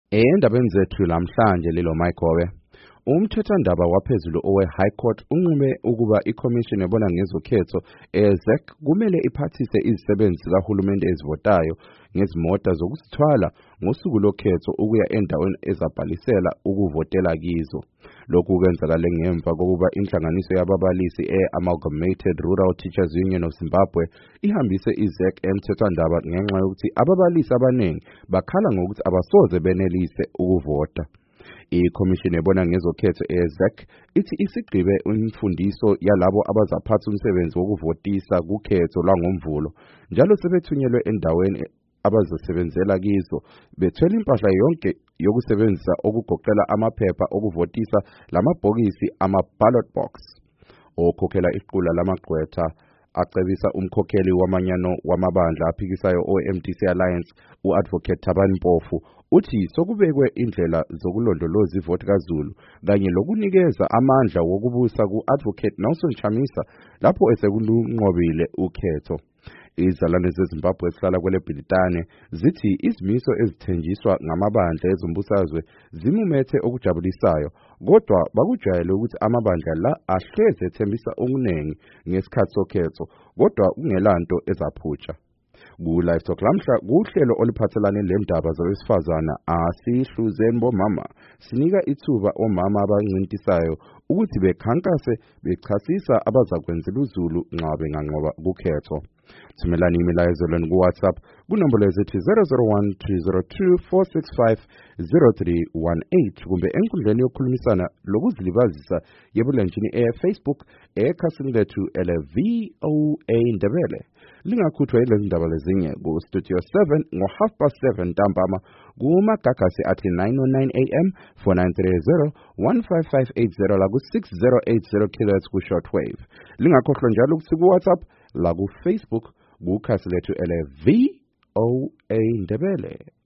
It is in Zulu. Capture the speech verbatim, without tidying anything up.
Endabeni zethu lamhlanje lelo Mike umthethwandaba waphezulu owe High Court unqume ukuba iCommission ebona ngezokhetho E-Z E C kumele iphathise izisebenzi zikahulumeni ezivotayo ngezimota zokuzithwala ngosuku lokhetho ukuya endaweni ezabhalisela ukuvotela kizo. Lokhu kwenzakale ngemva kokuba inhlanganiso yababalisi e-Amalgamated Rural Teachers Union of Zimbabwe ihambise i-Z E C emthethwandaba ngenxa yokuthi ababalisi abaningi bakhala ngokuthi abasoze benelise ukuvota. ICommission ebona ngezokhetho E-Z E C ithi isigqibe imfundiso yalabo abazaphatha umsebenzi wokuvotisa kukhetho lwangomvulo njalo sebethunyelwe endaweni abazosebenzela kizo bethwele impahla yonke yokusebenzisa okugoqela amaphepha okuvotisa lamabhokisi ama-ballot box. Okhokhela iqula lamagqwetha acebisa umkhokheli wamanyano wamabandla aphikisayo o-M D C Alliance u-Advocate Thabani Mpofu uthi sokubekwe indlela zokulondoloza ivoti kaZulu kanye lokunikeza amandla wokubusa ku-Advocate Nelson Chamisa lapho esekunqobile ukhetho. Izalwane zeZimbabwe esihlala kwele Bhilitane zithi izimiso ezithenjiswa ngamabandla ezombusazwe zimumethe okujabulisayo kodwa bakujwayele ukuthi amabandla la ahleze ethembisa okunengi ngesikhathi sokhetho kodwa kungelanto ezaphutsha. Ku-Live Talk lamhla kuhlelo oluphathelane lendaba zabesifazana asihluzeni bomama sinika ithuba omama abancintisayo ukuthi bekhankase bechasisa abazakwenzela uZulu nxa benganqoba kukhetho. Thumelani imilayezo lweni ku-WhatsApp kunombolo ezithi zero zero one two zero two four six five zero three one eight kumbe enkundleni yokukhulumisana lokuzilibazisa yebulenjini e-Facebook ekhasini lethu ele-V O A Ndebele. Lingakhuthwa yilezi ndaba lezinye ku-Studio seven ngo-half past seven ntambama kumagagasi athi nine oh nine A M four nine three zero one five five eight zero la ku-six zero eight zero kilohertz ku-shortwave. Lingakhohlwa njalo ukuthi ku-WhatsApp la ku-Facebook kukhasi lethu ele-V O A Ndebele.